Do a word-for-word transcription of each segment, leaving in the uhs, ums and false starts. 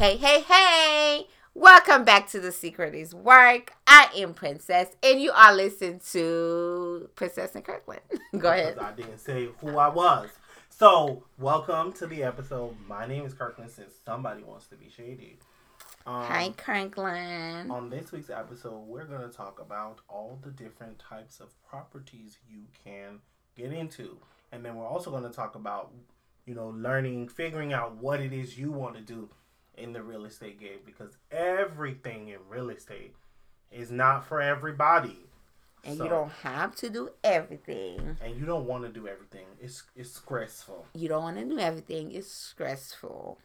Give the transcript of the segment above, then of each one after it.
Hey, hey, hey! Welcome back to The Secret is Work. I am Princess, and you are listening to Princess and Kirkland. Go ahead. Because I didn't say who I was. So, welcome to the episode. My name is Kirkland, since somebody wants to be shady. Um, Hi, Kirkland. On this week's episode, we're going to talk about all the different types of properties you can get into. And then we're also going to talk about, you know, learning, figuring out what it is you want to do in the real estate game, because everything in real estate is not for everybody. And so, you don't have to do everything. And you don't want to do everything. It's it's stressful. You don't want to do everything. It's stressful.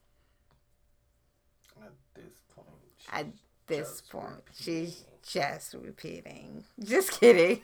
At this point. At this point, repeating. She's just repeating. Just kidding.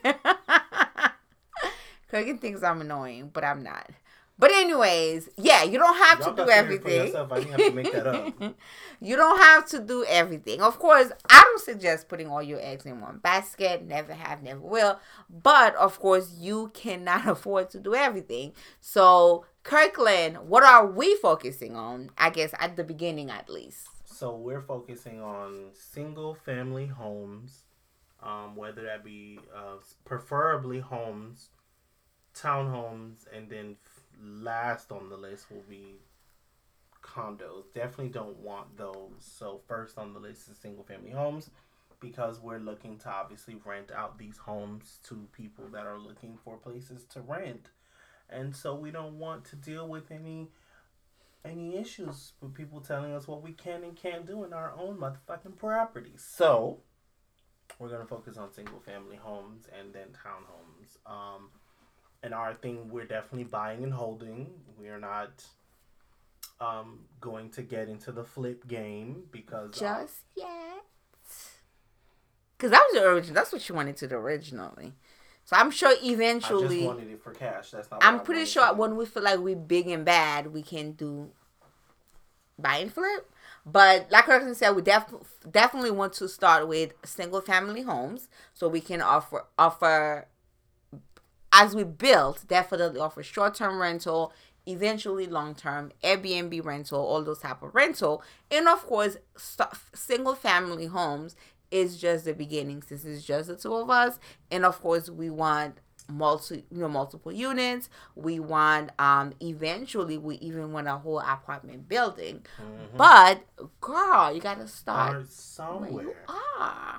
Cooking thinks I'm annoying, but I'm not. But anyways, yeah, you don't have Y'all to do everything. For I didn't have to make that up. You don't have to do everything. Of course, I don't suggest putting all your eggs in one basket. Never have, never will. But of course, you cannot afford to do everything. So, Kirkland, what are we focusing on? I guess at the beginning, at least. So we're focusing on single family homes, um, whether that be uh, preferably homes, townhomes, and then last on the list will be condos. Definitely don't want those. So first on the list is single family homes, because we're looking to obviously rent out these homes to people that are looking for places to rent. And so we don't want to deal with any any issues with people telling us what we can and can't do in our own motherfucking properties. So we're going to focus on single family homes and then townhomes. Um And our thing, we're definitely buying and holding. We are not um, going to get into the flip game because just uh, yet. Because that was the original. That's what you wanted to do originally. So I'm sure eventually. I just wanted it for cash. That's not. I'm pretty sure when we feel like we're big and bad, we can do buy and flip. But like Kirsten said, we def- definitely want to start with single family homes, so we can offer offer. As we build, definitely offer short-term rental, eventually long-term, Airbnb rental, all those type of rental. And of course, st- single-family homes is just the beginning, since it's just the two of us. And of course, we want multi, you know, multiple units. We want, um, eventually, we even want a whole apartment building. Mm-hmm. But, girl, you got to start somewhere. Where you are.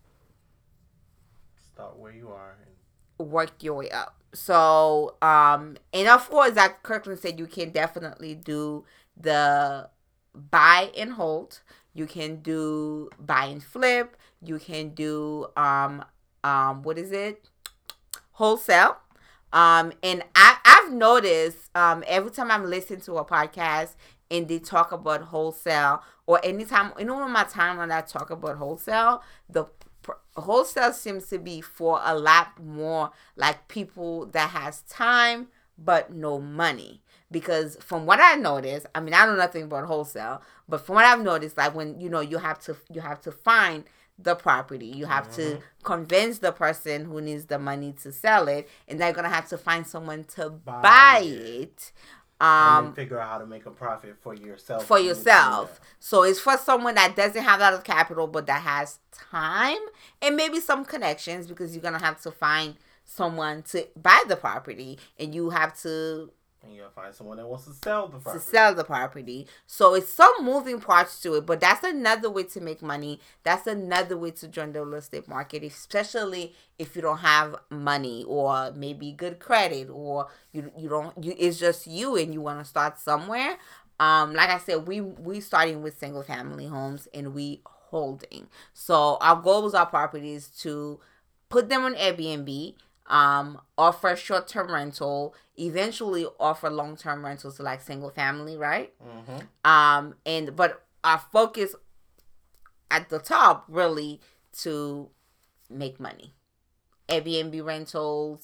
Start where you are. Work your way up. So, um, and of course, like Kirkland said, you can definitely do the buy and hold. You can do buy and flip. You can do, um, um, what is it? Wholesale. Um, and I, I've noticed, um, every time I'm listening to a podcast and they talk about wholesale, or anytime, any one of my time when I talk about wholesale, the wholesale seems to be for a lot more like people that has time but no money. Because from what I noticed, I mean, I know nothing about wholesale, but from what I've noticed, like when, you know, you have to you have to find the property, you have mm-hmm. to convince the person who needs the money to sell it, and they're gonna have to find someone to buy, buy it. it. Um, and then figure out how to make a profit for yourself. For yourself. So it's for someone that doesn't have a lot of capital, but that has time and maybe some connections, because you're going to have to find someone to buy the property, and you have to... And you gotta find someone that wants to sell the property. To sell the property. So it's some moving parts to it, but that's another way to make money. That's another way to join the real estate market, especially if you don't have money or maybe good credit, or you you don't you it's just you and you want to start somewhere. Um, like I said, we we starting with single family homes and we holding. So our goal with our properties to put them on Airbnb. Um, offer short-term rental, eventually offer long-term rentals to like single family, right? Mm-hmm. Um, and but our focus at the top really to make money. Airbnb rentals,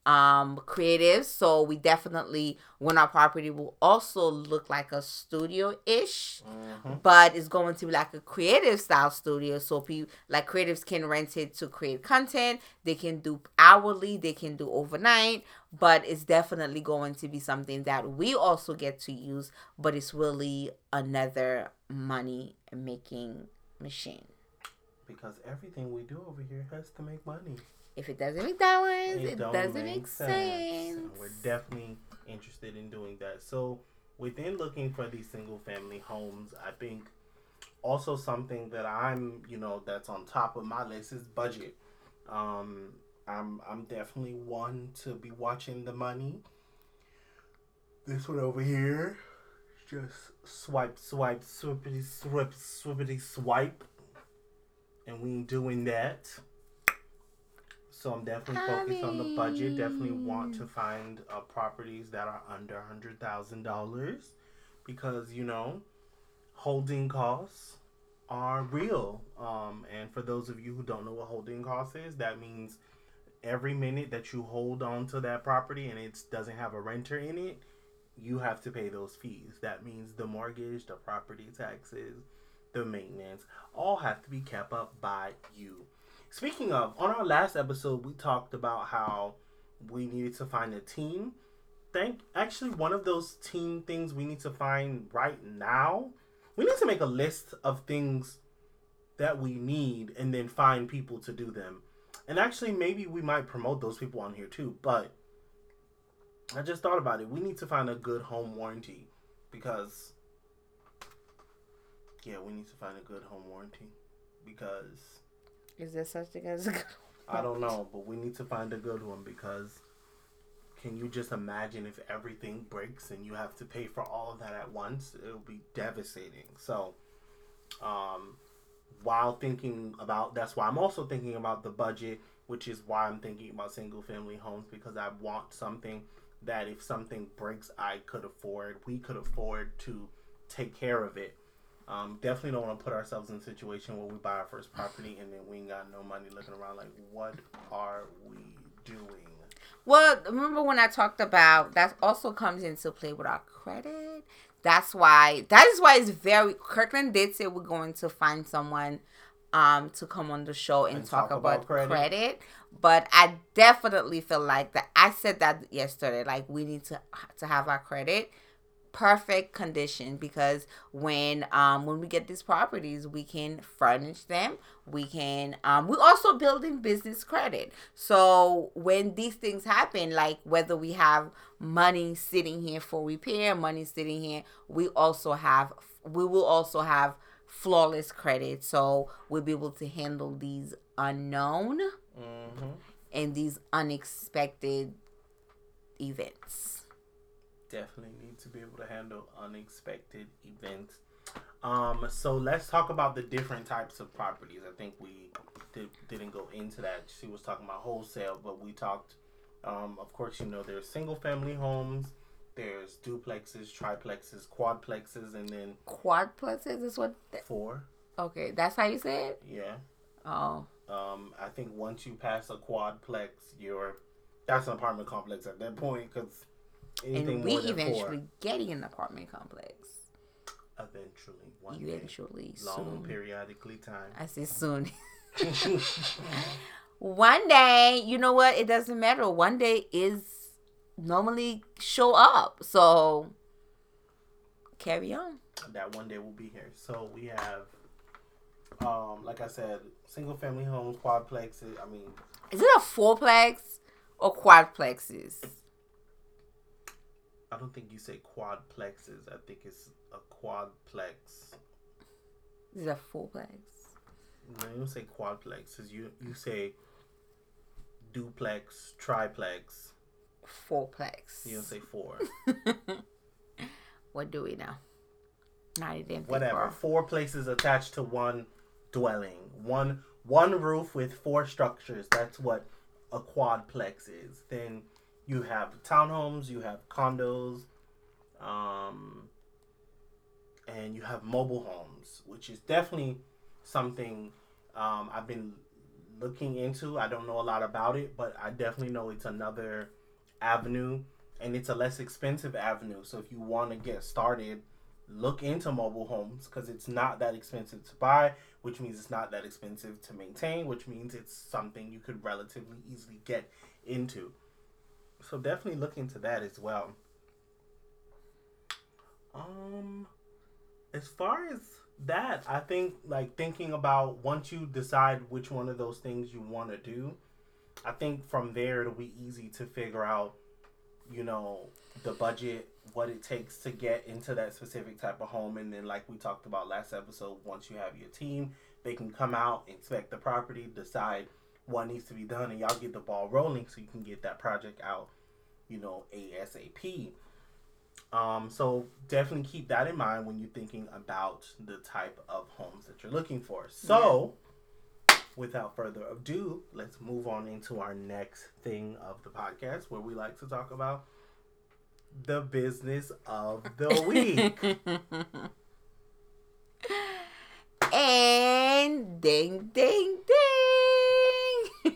um creative, so we definitely when our property will also look like a studio-ish, mm-hmm. but it's going to be like a creative style studio, so people like creatives can rent it to create content. They can do hourly, they can do overnight, but it's definitely going to be something that we also get to use, but it's really another money making machine, because everything we do over here has to make money. If it doesn't make dollars, it, it doesn't make, make sense. sense. We're definitely interested in doing that. So within looking for these single family homes, I think also something that I'm, you know, that's on top of my list is budget. Um, I'm I'm definitely one to be watching the money. This one over here, just swipe, swipe, swippity, swip, swippity, swipe, and we ain't doing that. So I'm definitely focused on the budget. Definitely want to find uh, properties that are under one hundred thousand dollars because, you know, holding costs are real. Um, and for those of you who don't know what holding costs is, that means every minute that you hold on to that property and it doesn't have a renter in it, you have to pay those fees. That means the mortgage, the property taxes, the maintenance, all have to be kept up by you. Speaking of, on our last episode, we talked about how we needed to find a team. Think actually one of those team things we need to find right now. We need to make a list of things that we need and then find people to do them. And actually, maybe we might promote those people on here too. But I just thought about it. We need to find a good home warranty because, yeah, we need to find a good home warranty because. Is there such thing as a good one? I don't know, but we need to find a good one because can you just imagine if everything breaks and you have to pay for all of that at once? It'll be devastating. So, um, while thinking about, that's why I'm also thinking about the budget, which is why I'm thinking about single family homes, because I want something that if something breaks, I could afford, we could afford to take care of it. Um, definitely don't want to put ourselves in a situation where we buy our first property and then we ain't got no money looking around like, what are we doing? Well, remember when I talked about, that also comes into play with our credit. That's why, that is why it's very, Kirkland did say we're going to find someone um, to come on the show and, and talk, talk, about, about credit. credit. But I definitely feel like that, I said that yesterday, like we need to to have our credit perfect condition, because when um when we get these properties, we can furnish them, we can um we're also building business credit, so when these things happen, like whether we have money sitting here for repair, money sitting here, we also have we will also have flawless credit, so we'll be able to handle these unknown mm-hmm. and these unexpected events. Definitely need to be able to handle unexpected events. Um, so let's talk about the different types of properties. I think we did, didn't go into that. She was talking about wholesale, but we talked, um, of course, you know, there's single family homes, there's duplexes, triplexes, quadplexes, and then... Quadplexes is what... Th- four. Okay, that's how you say it? Yeah. Oh. Um, I think once you pass a quadplex, you're... That's an apartment complex at that point, because... And we eventually four. getting an apartment complex. Eventually. One eventually. Day. Long soon. periodically time. I say soon. One day, you know what? It doesn't matter. One day is normally show up. So, carry on. That one day will be here. So, we have, um, like I said, single family homes, quadplexes. I mean. Is it a fourplex or quadplexes? I don't think you say quadplexes. I think it's a quadplex. Is it a fourplex? No, you don't say quadplexes. You you say duplex, triplex. Fourplex. You don't say four. What do we know? Not even whatever. Four places attached to one dwelling. One one roof with four structures. That's what a quadplex is. Then you have townhomes, you have condos, um, and you have mobile homes, which is definitely something um, I've been looking into. I don't know a lot about it, but I definitely know it's another avenue, and it's a less expensive avenue. So if you want to get started, look into mobile homes because it's not that expensive to buy, which means it's not that expensive to maintain, which means it's something you could relatively easily get into. So definitely look into that as well. Um, as far as that, I think like thinking about once you decide which one of those things you want to do, I think from there it'll be easy to figure out, you know, the budget, what it takes to get into that specific type of home. And then, like we talked about last episode, once you have your team, they can come out, inspect the property, decide what needs to be done, and y'all get the ball rolling so you can get that project out, you know, ASAP. Um, so definitely keep that in mind when you're thinking about the type of homes that you're looking for. So, yeah. Without further ado, let's move on into our next thing of the podcast where we like to talk about the business of the week. And ding, ding, ding.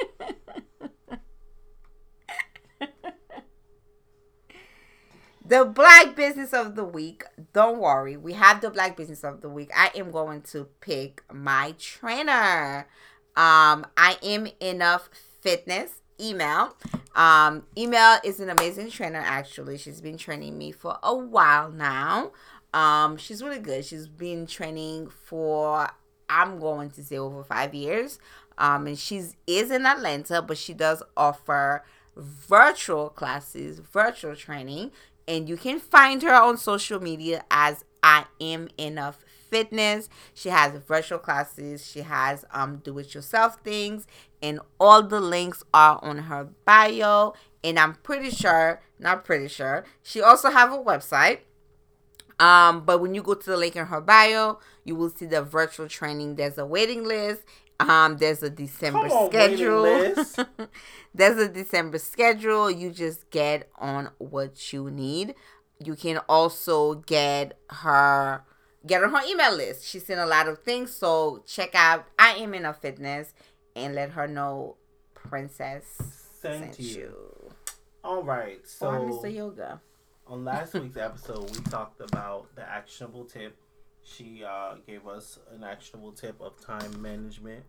The Black Business of the Week. Don't worry. We have the Black Business of the Week. I am going to pick my trainer. Um, I am Enough Fitness. Email. Um, Email is an amazing trainer, actually. She's been training me for a while now. Um, she's really good. She's been training for, I'm going to say, over five years. Um, and she's is in Atlanta, but she does offer virtual classes, virtual training. And you can find her on social media as I Am Enough Fitness. She has virtual classes. She has um do-it-yourself things. And all the links are on her bio. And I'm pretty sure, not pretty sure, she also have a website. Um, but when you go to the link in her bio, you will see the virtual training. There's a waiting list. Um, there's a December on, schedule. There's a December schedule. You just get on what you need. You can also get her get on her email list. She's sent a lot of things, so check out I Am Enough Fitness and let her know Princess sent, sent you. you. All right, so or Mister Yoga. On last week's episode, we talked about the actionable tip. She uh, gave us an actionable tip of time management.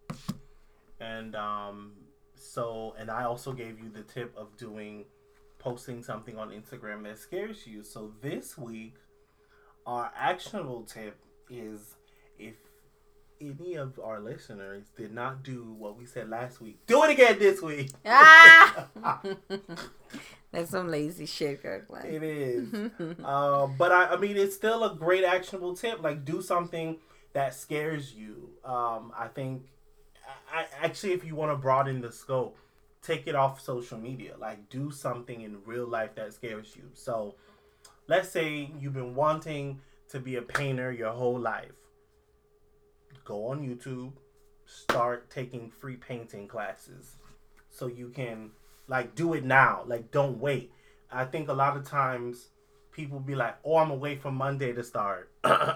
And um, so, and I also gave you the tip of doing, posting something on Instagram that scares you. So this week, our actionable tip is if any of our listeners did not do what we said last week, do it again this week. Ah! That's some lazy shit, Kirkland. It is. uh, but I, I mean, it's still a great actionable tip. Like, do something that scares you. Um, I think, I, actually, if you want to broaden the scope, take it off social media. Like, do something in real life that scares you. So, let's say you've been wanting to be a painter your whole life. Go on YouTube, start taking free painting classes so you can, like, do it now. Like, don't wait. I think a lot of times people be like, oh, I'm away from Monday to start.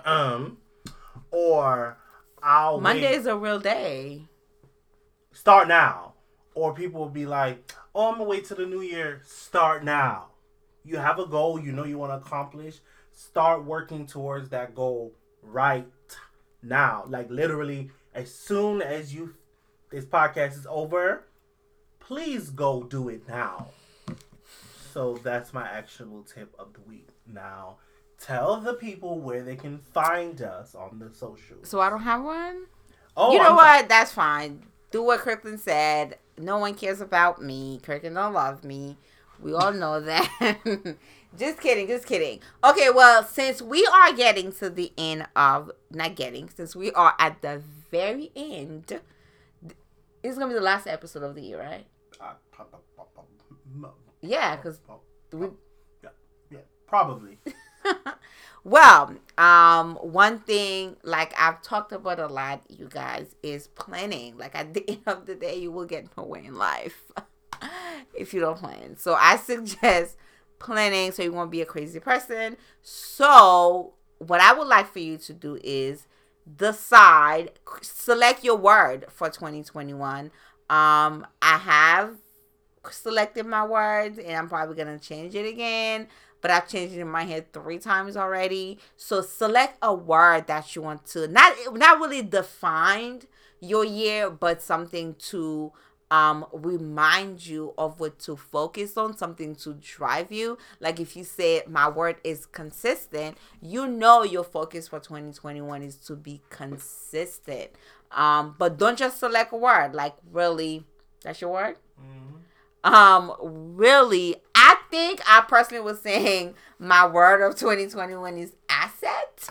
Or I'll Monday wait. is a real day. Start now. Or people will be like, oh, I'm going to wait till the new year. Start now. You have a goal you know you want to accomplish. Start working towards that goal right now. Like, literally, as soon as you this podcast is over, please go do it now. So that's my actionable tip of the week. Now, tell the people where they can find us on the socials. So I don't have one? Oh, you know I'm what? Th- that's fine. Do what Kirkland said. No one cares about me. Kirkland don't love me. We all know that. Just kidding. Just kidding. Okay, well, since we are getting to the end of... Not getting. Since we are at the very end... It's going to be the last episode of the year, right? Uh, yeah, because... we yeah, yeah, probably. Well, um, one thing, like I've talked about a lot, you guys, is planning. Like at the end of the day, you will get nowhere in life if you don't plan. So I suggest planning so you won't be a crazy person. So what I would like for you to do is decide, select your word for twenty twenty-one. Um, I have selected my words, and I'm probably gonna change it again. But I've changed it in my head three times already. So select a word that you want to not not really defined your year, but something to um remind you of what to focus on, something to drive you. Like if you say my word is consistent, you know your focus for twenty twenty-one is to be consistent. Um, but don't just select a word. Like really, that's your word. Mm-hmm. Um, really, I think I personally was saying my word of twenty twenty-one is asset.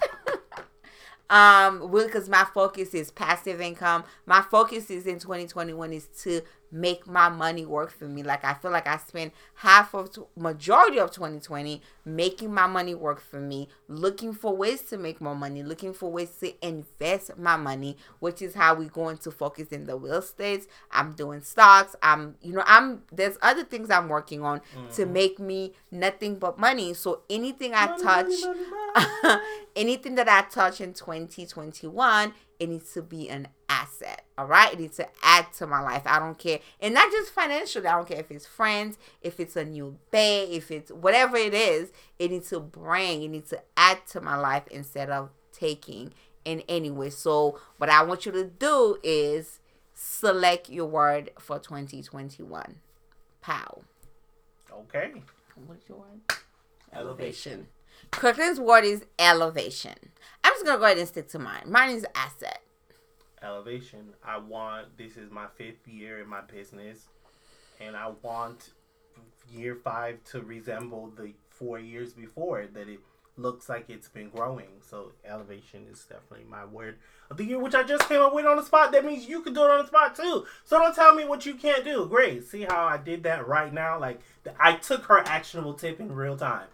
um, really, because my focus is passive income. My focus is in twenty twenty-one is to make my money work for me. Like I feel like I spent half of t- majority of twenty twenty making my money work for me, looking for ways to make more money, looking for ways to invest my money, which is how we going to focus in the real estate. I'm doing stocks. I'm, you know, I'm there's other things I'm working on mm-hmm. to make me nothing but money. So anything I money, touch, money, money, money. anything that I touch in twenty twenty-one, it needs to be an asset. All right, it needs to add to my life. I don't care, and not just financially. I don't care if it's friends, if it's a new bae, if it's whatever it is. It needs to bring, it needs to add to my life instead of taking in any way. So what I want you to do is select your word for twenty twenty-one. Pow. Okay. What's your word? Elevation. Kirkland's word is elevation. I'm just gonna go ahead and stick to mine. Mine is asset. Elevation. I want, this is my fifth year in my business, and I want year five to resemble the four years before, that it looks like it's been growing. So elevation is definitely my word of the year, which I just came up with on the spot. That means you can do it on the spot too. So don't tell me what you can't do. Great. See how I did that right now? Like I took her actionable tip in real time.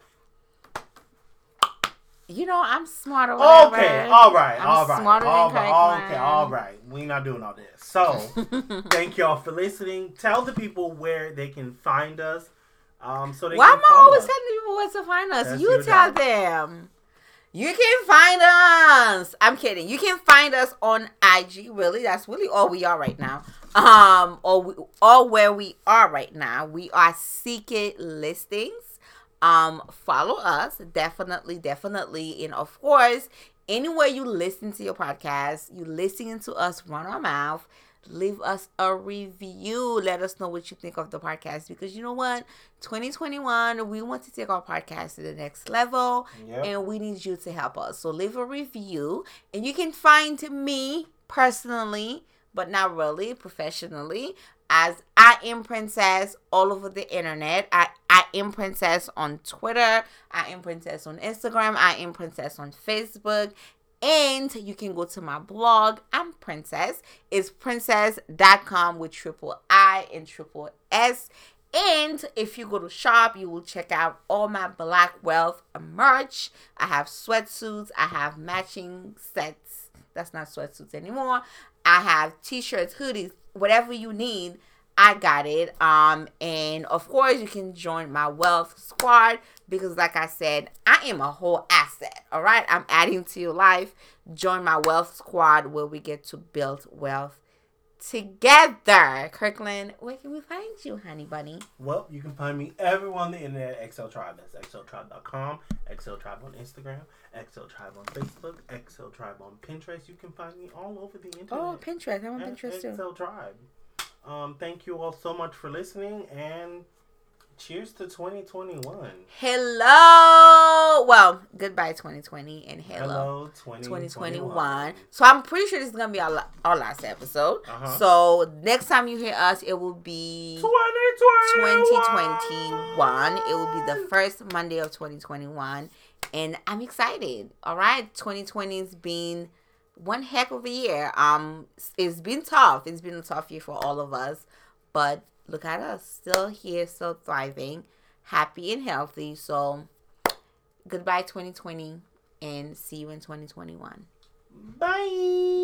You know, I'm smarter. Whatever. Okay, all right, I'm all right, smarter all than right, okay, all right. We're not doing all this. So, thank y'all for listening. Tell the people where they can find us. Um, so they Why can am I always us. telling people where to find us? That's you tell job. them. You can find us. I'm kidding. You can find us on I G. Really, that's really all we are right now. Um, or we, or where we are right now. We are Secret Listings. Um, follow us, definitely, definitely, and of course, anywhere you listen to your podcast, you listening to us run our mouth, leave us a review. Let us know what you think of the podcast, because you know what, twenty twenty-one, we want to take our podcast to the next level, yep. and we need you to help us. So leave a review, and you can find me personally, but not really professionally, as I Am Princess all over the internet. I, I Am Princess on Twitter. I Am Princess on Instagram. I Am Princess on Facebook. And you can go to my blog, I'm Princess. It's princess dot com with triple I and triple S. And if you go to shop, you will check out all my Black Wealth merch. I have sweatsuits. I have matching sets. That's not sweatsuits anymore. I have t-shirts, hoodies, whatever you need, I got it. Um, and of course, you can join my wealth squad, because like I said, I am a whole asset. All right, I'm adding to your life. Join my wealth squad where we get to build wealth together. Kirkland, where can we find you, honey bunny? Well, you can find me everywhere on the internet at X L Tribe. That's X L Tribe dot com, X L Tribe on Instagram, X L Tribe on Facebook, X L Tribe on Pinterest. You can find me all over the internet. Oh, Pinterest. I'm on Pinterest too. X L Tribe. Um, thank you all so much for listening, and cheers to twenty twenty-one. Hello. Well, goodbye twenty twenty, and hello, hello twenty twenty-one. twenty twenty-one. So I'm pretty sure this is going to be our, our last episode. Uh-huh. So next time you hear us, it will be twenty twenty-one. It will be the first Monday of twenty twenty-one. And I'm excited. All right. twenty twenty has been one heck of a year. Um, It's been tough. It's been a tough year for all of us. But look at us. Still here, still thriving, happy and healthy. So goodbye twenty twenty, and see you in twenty twenty-one. Bye.